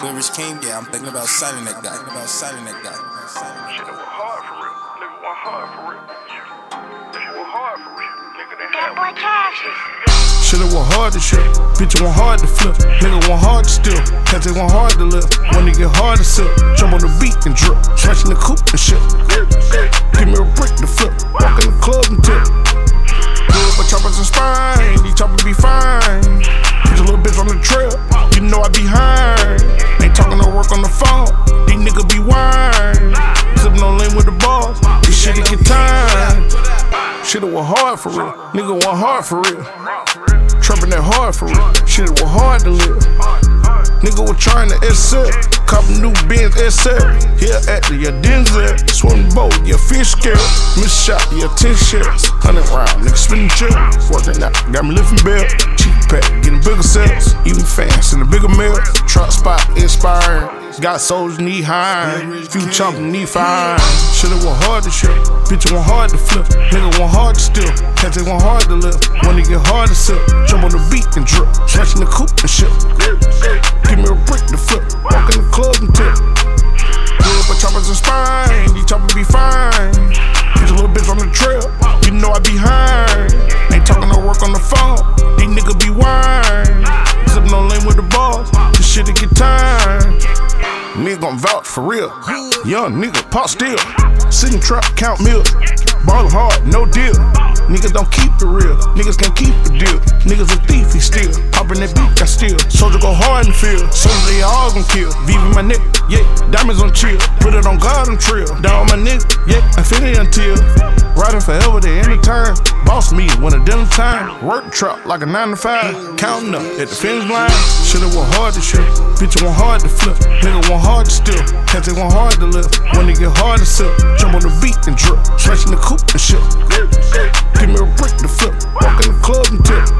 When Rich came, yeah, I'm thinking about signing that guy. Shit, it was hard for real. Nigga was hard for real. Shit was hard for real. Nigga didn't have Boy Cassius. Shit, it was hard to shit. Bitch, it was hard to flip. Nigga want hard to steal. Cause it want hard to live. When it get hard to sip. Jump on the beat and drip. Smashing the coupe and shit. Give me a brick to flip. Walk in the club and tip. Good, but choppers and spine. These choppers be fine. Put your little bitch on the trail. You know I be high. Ain't talking no work on the phone. These niggas be wine. Sippin' on lane with the bars. This shit it get time. Shit, it was hard for real. Nigga want hard for real. Trappin' that hard for real. Shit, it was hard to live. Nigga was trying to SL. Couple new Benz SL. Here at the Denzel. Swim boat, yeah, fish scale. Miss shot, yeah, 10 shells. 100 round, nigga spinning chill. Working out, got me lifting belt. Cheap pack, getting bigger sales. Even fans in the bigger meal. Truck spot, inspiring. Got souls knee high. Few chomping knee fine. Shit, it was hard to shit. Bitch, it want hard to flip. Nigga want hard to steal. Cause it want hard to live. When it get hard to sip. Jump on the beat and drip. Smashing the coupe and shit. Give me a brick to flip. Walk in the club and tip. Good, but choppers and spine. These choppers be fine. Put your little bitch on the trail. You know I be high. Ain't talking no work on the phone. These niggas be wine. Sippin' on lane with the bars. This shit it get time. Nigga gon' vouch for real. Young nigga, pop still. Sitting trap, count meals. Ballin' hard, no deal. Niggas don't keep it real. Niggas can't keep the deal. Niggas a thief, he steal. Poppin' that beat, I steal. Soldier go hard in the field. Soldier they all gon' kill. Viva my neck, yeah. Diamonds on chill. Put it on God and trill. Down my nigga, yeah. Infinity until. Riding forever to any time. Boss me when a dinner time. Work the trap like a 9 to 5. Counting up at the finish line. Shit, it was hard to shit. Bitch, it want hard to flip. Nigga want hard to steal. Cause it want hard to live. When it get hard to sip. Jump on the beat and drip. Smashing the coupe and shit. Give me a brick to flip. Walk in the club and tip.